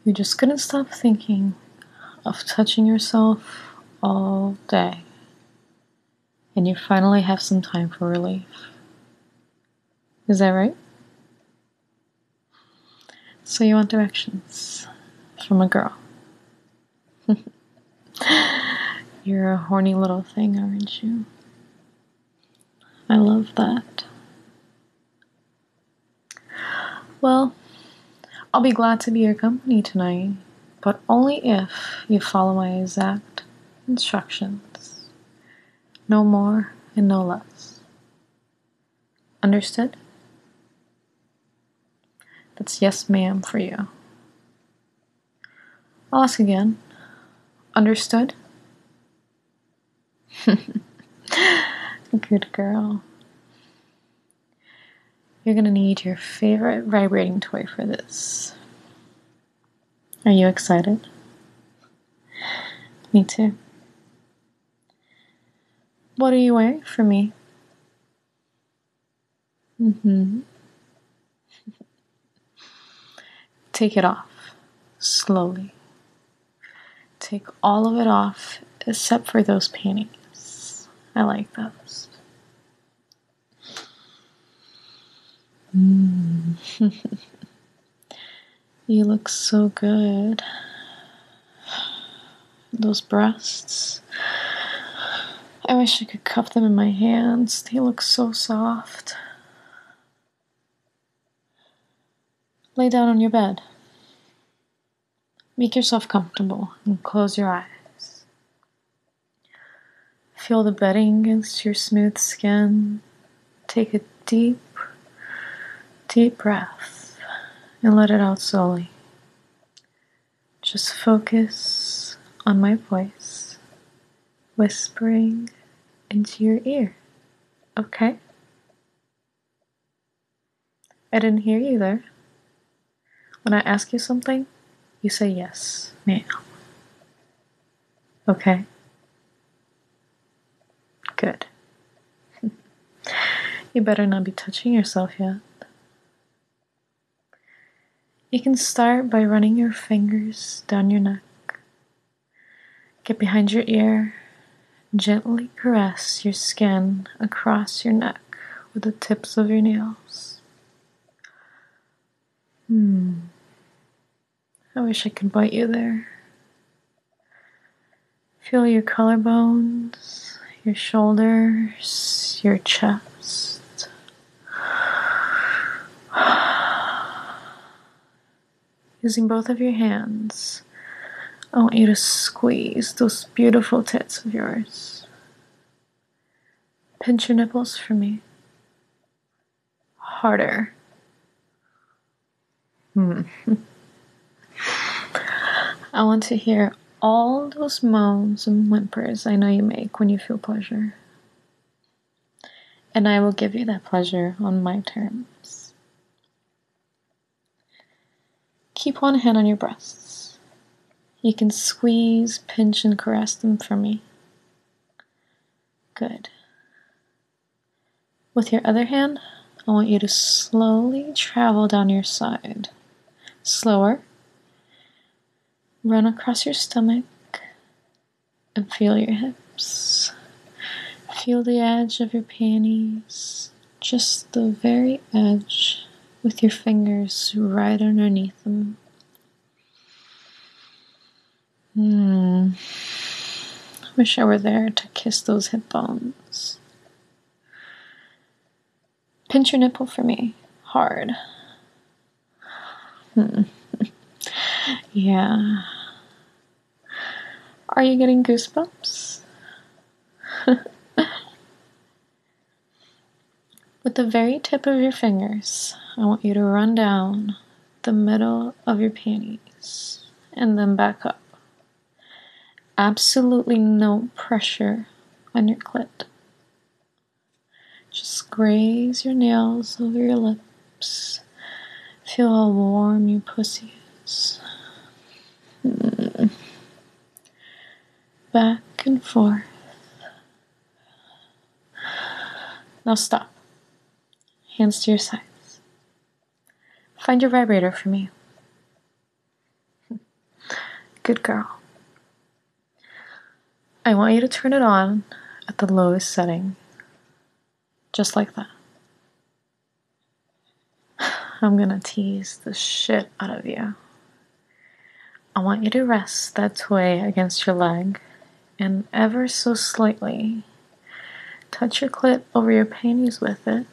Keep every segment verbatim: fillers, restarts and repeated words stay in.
You're just gonna stop thinking of touching yourself all day, and you finally have some time for relief. Is that right? So you want directions from a girl. You're a horny little thing, aren't you? I love that. Well, I'll be glad to be your company tonight, but only if you follow my exact instructions. No more and no less. Understood? That's yes, ma'am for you. I'll ask again. Understood? Good girl. You're gonna need your favorite vibrating toy for this. Are you excited? Me too. What are you wearing for me? Mm-hmm. Take it off. Slowly. Take all of it off except for those panties. I like those. Mm. You look so good. Those breasts. I wish I could cup them in my hands. They look so soft. Lay down on your bed. Make yourself comfortable and close your eyes. Feel the bedding against your smooth skin. Take a deep, deep breath and let it out slowly. Just focus on my voice, whispering into your ear, okay? I didn't hear you there. When I ask you something, you say yes, ma'am. Okay? Good. You better not be touching yourself yet. You can start by running your fingers down your neck. Get behind your ear. Gently caress your skin across your neck with the tips of your nails. Hmm. I wish I could bite you there. Feel your collarbones, your shoulders, your chest. Using both of your hands, I want you to squeeze those beautiful tits of yours. Pinch your nipples for me. Harder. Hmm. I want to hear all those moans and whimpers I know you make when you feel pleasure. And I will give you that pleasure on my terms. Keep one hand on your breasts. You can squeeze, pinch, and caress them for me. Good. With your other hand, I want you to slowly travel down your side. Slower. Run across your stomach and feel your hips. Feel the edge of your panties, just the very edge, with your fingers right underneath them. Hmm. Wish I were there to kiss those hip bones. Pinch your nipple for me, hard. Hmm. Yeah. Are you getting goosebumps? With the very tip of your fingers, I want you to run down the middle of your panties and then back up. Absolutely no pressure on your clit. Just graze your nails over your lips. Feel how warm your pussy is. Mm. Back and forth. Now stop. Hands to your sides. Find your vibrator for me. Good girl. I want you to turn it on at the lowest setting. Just like that. I'm gonna tease the shit out of you. I want you to rest that toy against your leg and ever so slightly touch your clit over your panties with it.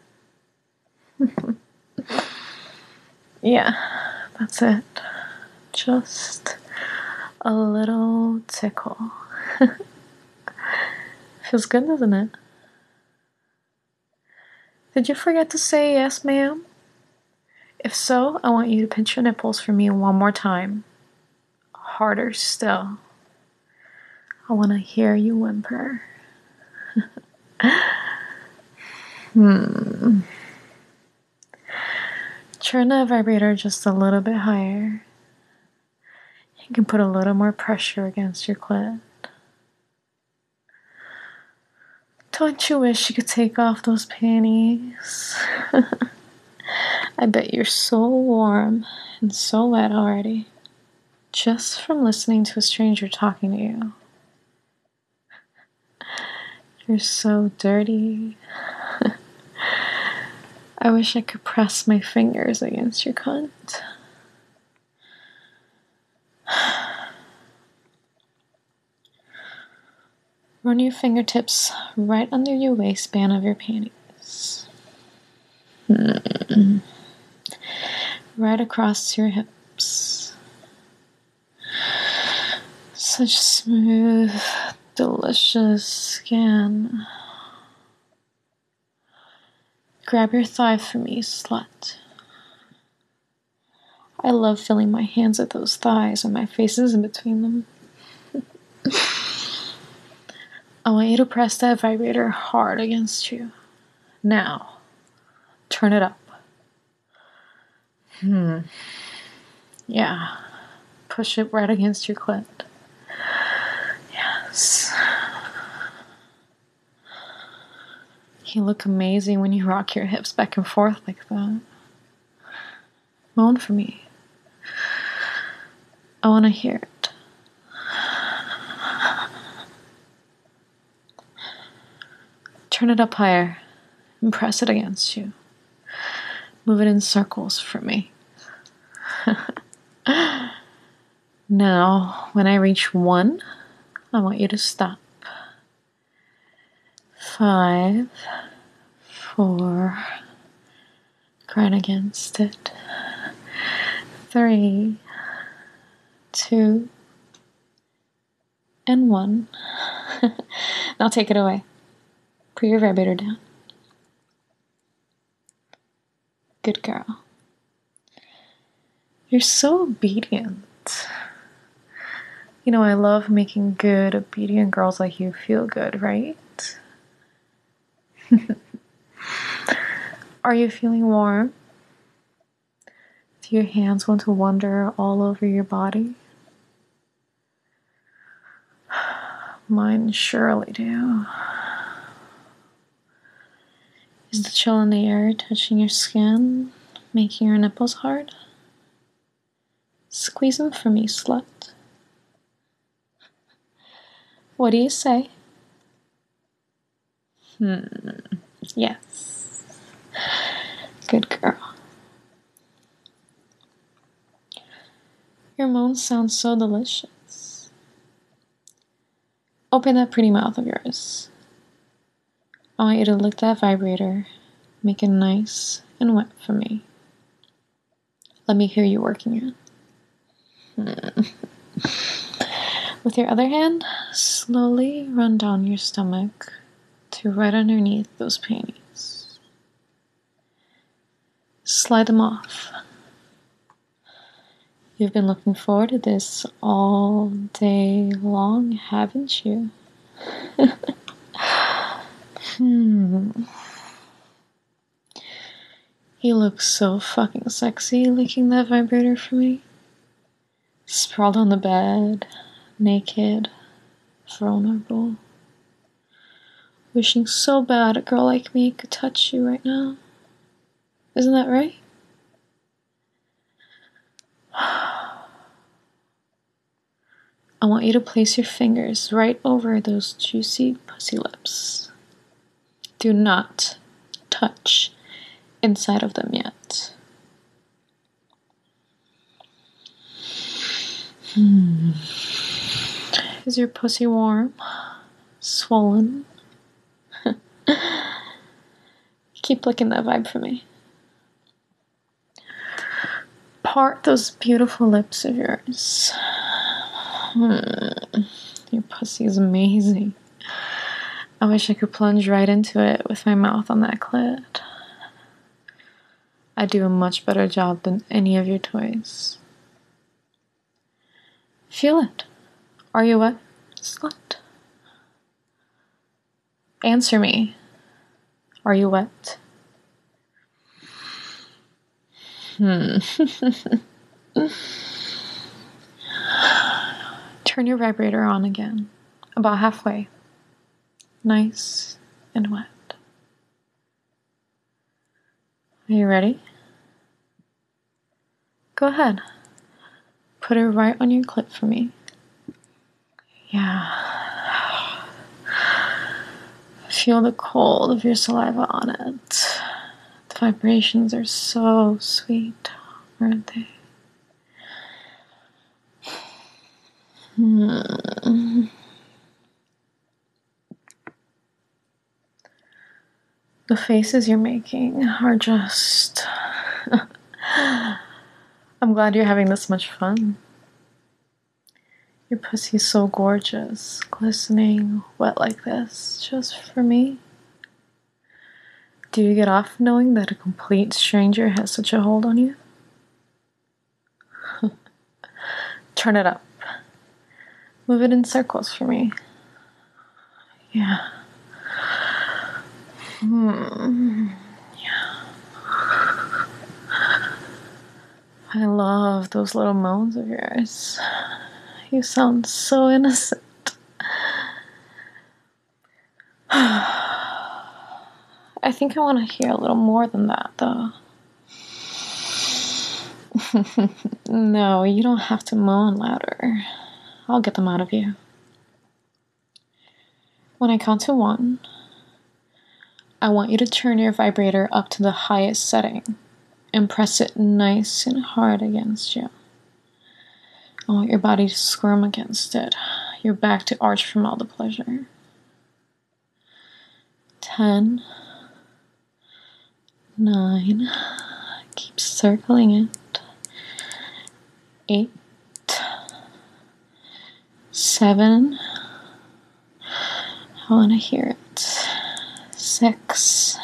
Yeah, that's it. Just a little tickle. Feels good, doesn't it? Did you forget to say yes, ma'am? If so, I want you to pinch your nipples for me one more time. Harder still. I want to hear you whimper. hmm. Turn that vibrator just a little bit higher. You can put a little more pressure against your clit. Don't you wish you could take off those panties? I bet you're so warm and so wet already, just from listening to a stranger talking to you. You're so dirty. I wish I could press my fingers against your cunt. Run your fingertips right under your waistband of your panties. Mm. Right across your hips. Such smooth, delicious skin. Grab your thigh for me, slut. I love feeling my hands at those thighs and my face is in between them. I want you to press that vibrator hard against you. Now, turn it up. Hmm. Yeah. Push it right against your clit. Yes. You look amazing when you rock your hips back and forth like that. Moan for me. I want to hear it. Turn it up higher and press it against you. Move it in circles for me. Now, when I reach one, I want you to stop. Five, four, grind against it. Three, two, and one. Now take it away. Put your vibrator down. Good girl. You're so obedient. You know, I love making good, obedient girls like you feel good, right? Are you feeling warm? Do your hands want to wander all over your body? Mine surely do. Is the chill in the air touching your skin, making your nipples hard? Squeeze them for me, slut. What do you say? Hmm. Yes. Good girl. Your moans sound so delicious. Open that pretty mouth of yours. I want you to lick that vibrator, make it nice and wet for me. Let me hear you working it. Hmm. With your other hand, slowly run down your stomach to right underneath those panties. Slide them off. You've been looking forward to this all day long, haven't you? hmm. You look so fucking sexy licking that vibrator for me. Sprawled on the bed, naked, vulnerable. Wishing so bad a girl like me could touch you right now. Isn't that right? I want you to place your fingers right over those juicy pussy lips. Do not touch inside of them yet. Hmm. Is your pussy warm? Swollen? Keep licking that vibe for me. Part those beautiful lips of yours. Hmm. Your pussy is amazing. I wish I could plunge right into it with my mouth on that clit. I do a much better job than any of your toys. Feel it. Are you wet, slut? Answer me. Are you wet? Hmm. Turn your vibrator on again. About halfway. Nice and wet. Are you ready? Go ahead. Put it right on your clit for me. Yeah. Feel the cold of your saliva on it. The vibrations are so sweet, aren't they? Hmm. The faces you're making are just... I'm glad you're having this much fun. Your pussy's so gorgeous, glistening, wet like this, just for me. Do you get off knowing that a complete stranger has such a hold on you? Turn it up. Move it in circles for me. Yeah. Hmm. Yeah. I love those little moans of yours. You sound so innocent. I think I want to hear a little more than that, though. No, you don't have to moan louder. I'll get them out of you. When I count to one, I want you to turn your vibrator up to the highest setting and press it nice and hard against you. I want your body to squirm against it, your back to arch from all the pleasure. Ten, nine, keep circling it. Eight, seven, I want to hear it. Six,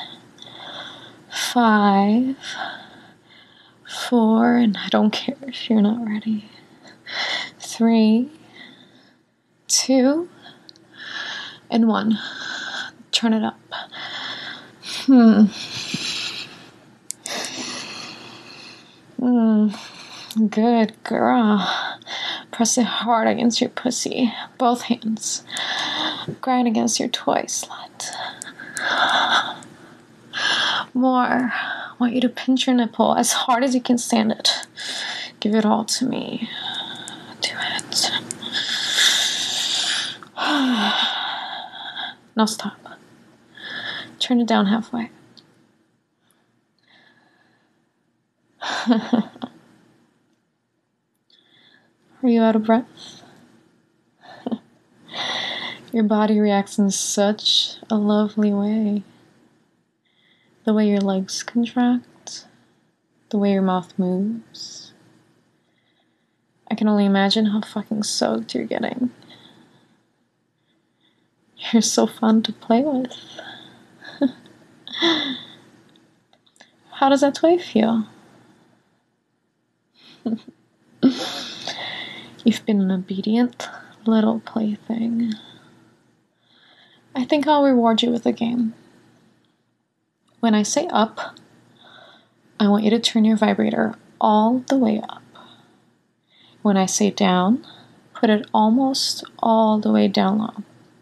five, four, and I don't care if you're not ready. Three, two, and one. Turn it up. Hmm. Mm. Good girl. Press it hard against your pussy. Both hands. Grind against your toy, slut. More. I want you to pinch your nipple as hard as you can stand it. Give it all to me. Do it. Now stop. Turn it down halfway. Are you out of breath? Your body reacts in such a lovely way. The way your legs contract, the way your mouth moves. I can only imagine how fucking soaked you're getting. You're so fun to play with. How does that toy feel? You've been an obedient little plaything. I think I'll reward you with a game. When I say up, I want you to turn your vibrator all the way up. When I say down, put it almost all the way down low.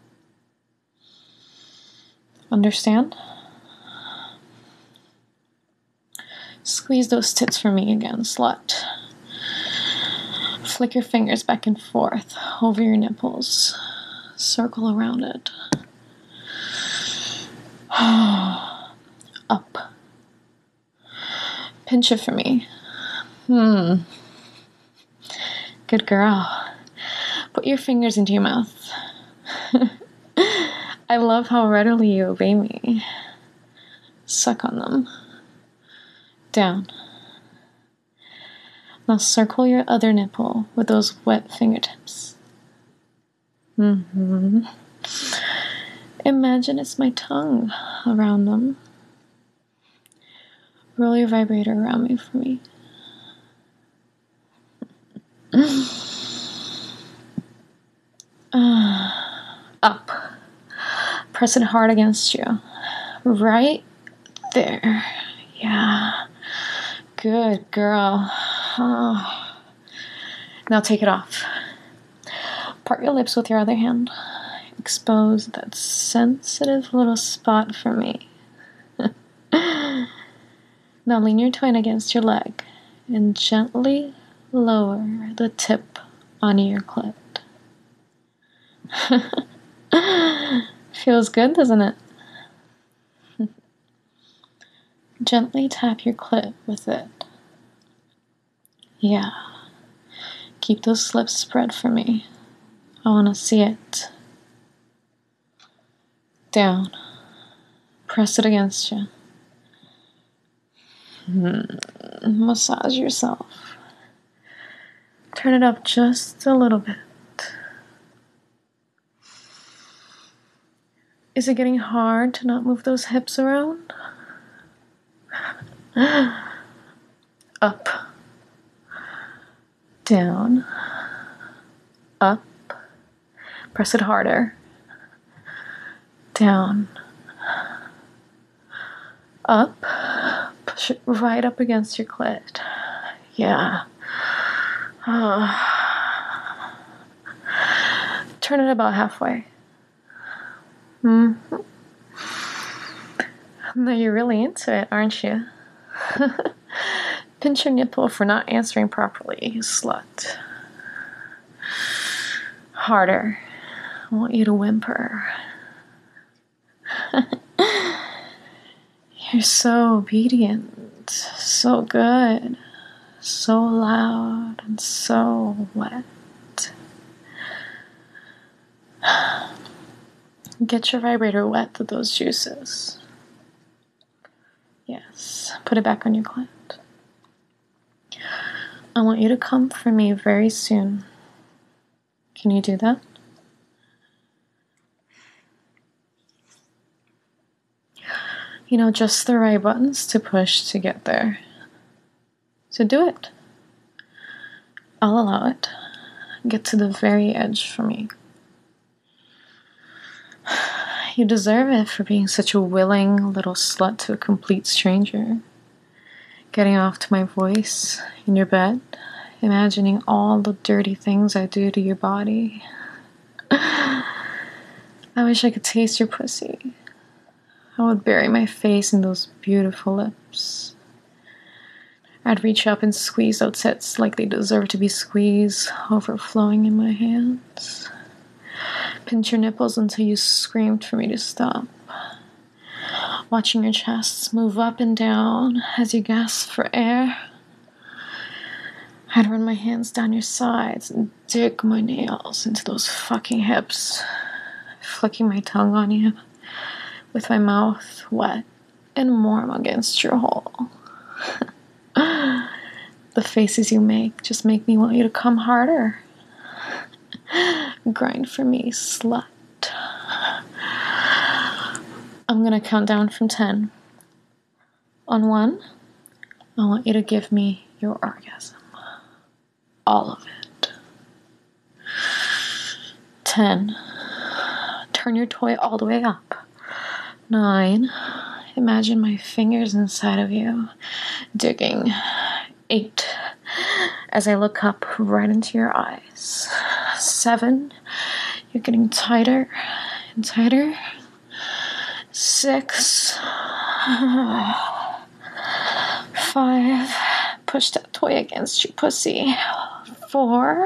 Understand? Squeeze those tits for me again, slut. Flick your fingers back and forth over your nipples. Circle around it. Up. Pinch it for me. Hmm. Good girl. Put your fingers into your mouth. I love how readily you obey me. Suck on them. Down. Now circle your other nipple with those wet fingertips. Mm-hmm. Imagine it's my tongue around them. Roll your vibrator around me for me. uh, up. Press it hard against you. Right there. Yeah. Good girl. Oh. Now take it off. Part your lips with your other hand. Expose that sensitive little spot for me. Now lean your twin against your leg and gently lower the tip onto your clit. Feels good, doesn't it? Gently tap your clit with it. Yeah. Keep those lips spread for me. I want to see it. Down. Press it against you. Mm. Massage yourself. Turn it up just a little bit. Is it getting hard to not move those hips around? Up. Down. Up. Press it harder. Down. Up. Push it right up against your clit. Yeah. Uh. Turn it about halfway. Mm-hmm. Now you're really into it, aren't you? Pinch your nipple for not answering properly, you slut. Harder. I want you to whimper. You're so obedient, so good, so loud, and so wet. Get your vibrator wet with those juices. Yes, put it back on your clit. I want you to come for me very soon. Can you do that? You know, just the right buttons to push to get there. So do it. I'll allow it. Get to the very edge for me. You deserve it for being such a willing little slut to a complete stranger. Getting off to my voice in your bed, imagining all the dirty things I do to your body. I wish I could taste your pussy. I would bury my face in those beautiful lips. I'd reach up and squeeze those tits like they deserve to be squeezed, overflowing in my hands. Pinch your nipples until you screamed for me to stop. Watching your chests move up and down as you gasp for air. I'd run my hands down your sides and dig my nails into those fucking hips, flicking my tongue on you, with my mouth wet and warm against your hole. The faces you make just make me want you to come harder. Grind for me, slut. I'm gonna count down from ten. On one, I want you to give me your orgasm. All of it. Ten. Turn your toy all the way up. Nine. Imagine my fingers inside of you, digging. Eight. As I look up right into your eyes. Seven. You're getting tighter and tighter. Six. Five. Push that toy against your pussy. four,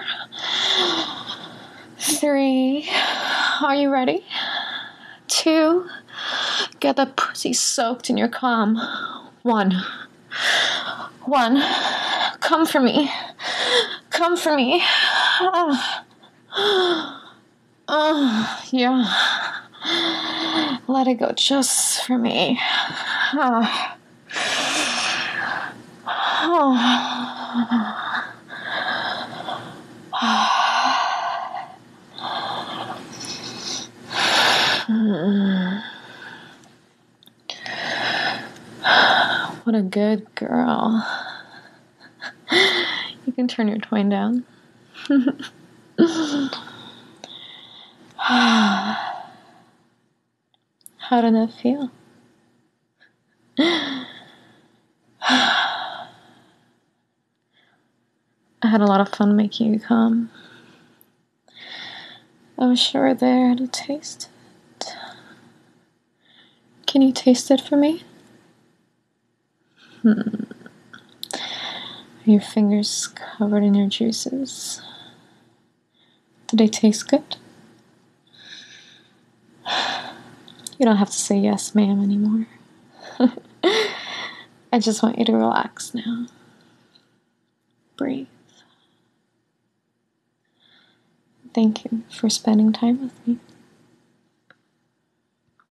three, are you ready? Two, get that pussy soaked in your cum. One, one, come for me, come for me. Oh, oh yeah. Let it go just for me. Oh. Oh. What a good girl. You can turn your twine down. How did that feel? I had a lot of fun making you come. I wish you were there to taste it. Can you taste it for me? Hmm. Are your fingers covered in your juices? Do they taste good? You don't have to say yes, ma'am, anymore. I just want you to relax now. Breathe. Thank you for spending time with me.